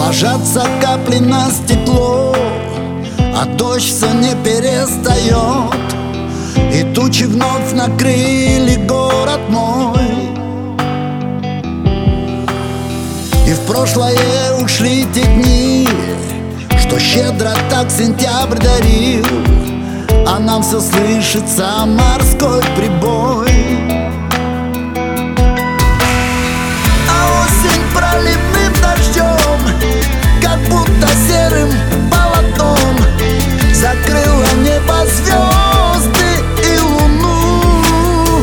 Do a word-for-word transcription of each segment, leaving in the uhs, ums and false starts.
ложатся капли на стекло, а дождь все не перестает. И тучи вновь накрыли город мой, и в прошлое ушли те дни, что щедро так сентябрь дарил, а нам все слышится морской прибой. А осень проливным дождем, как будто серым полотном, закрыла небо, звезды и луну.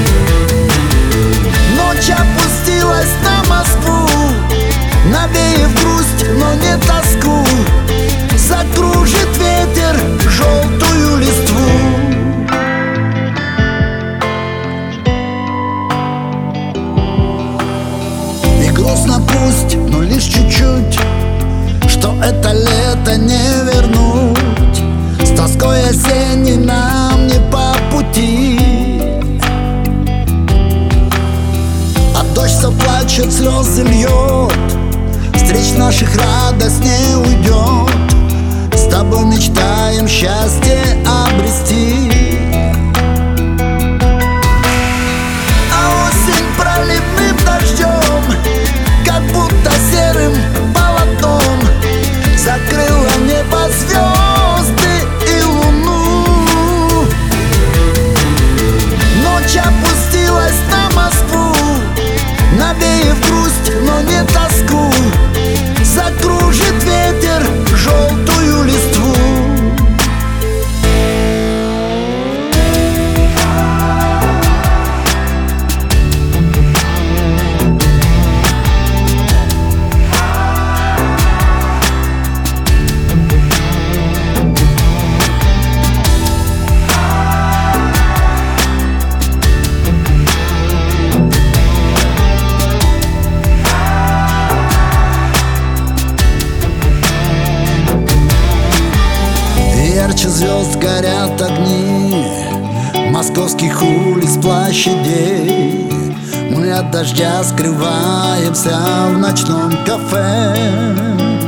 Ночь опустилась на Москву, навеяв грусть, но не тоску. Закружит ветер желтую листву. И грустно пусть, но лишь чуть-чуть, что это лето не вернуть. С тоской осенней нам не по пути, а дождь все плачет, слезы льет, встреч наших радость не уйдет. С тобой мечтаем счастье обрести. А осень проливным дождем, как будто серым полотном, закрыла небо, звезды и луну. Ночь опустилась на Москву, навеяв грусть, но не тоску. Закружит ветер желтую листву. Ярче звезд горят огни московских улиц, площадей. Мы от дождя скрываемся в ночном кафе.